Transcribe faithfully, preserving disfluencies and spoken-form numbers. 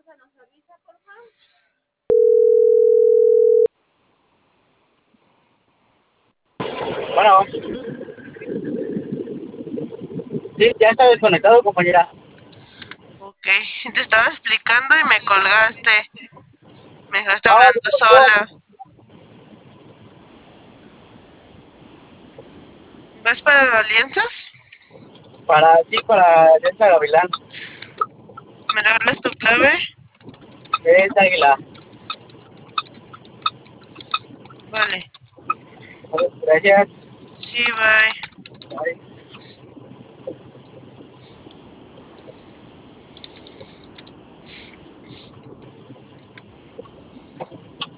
Bueno, sí, ya está desconectado, compañera. Ok, te estaba explicando y me colgaste. Me dejaste Ah, hablando sola. ¿Vas para Alianzas? para, sí, para Alianza Gavilán. ¿Me regalas tu clave? Es Águila. Vale. Gracias. Sí, bye.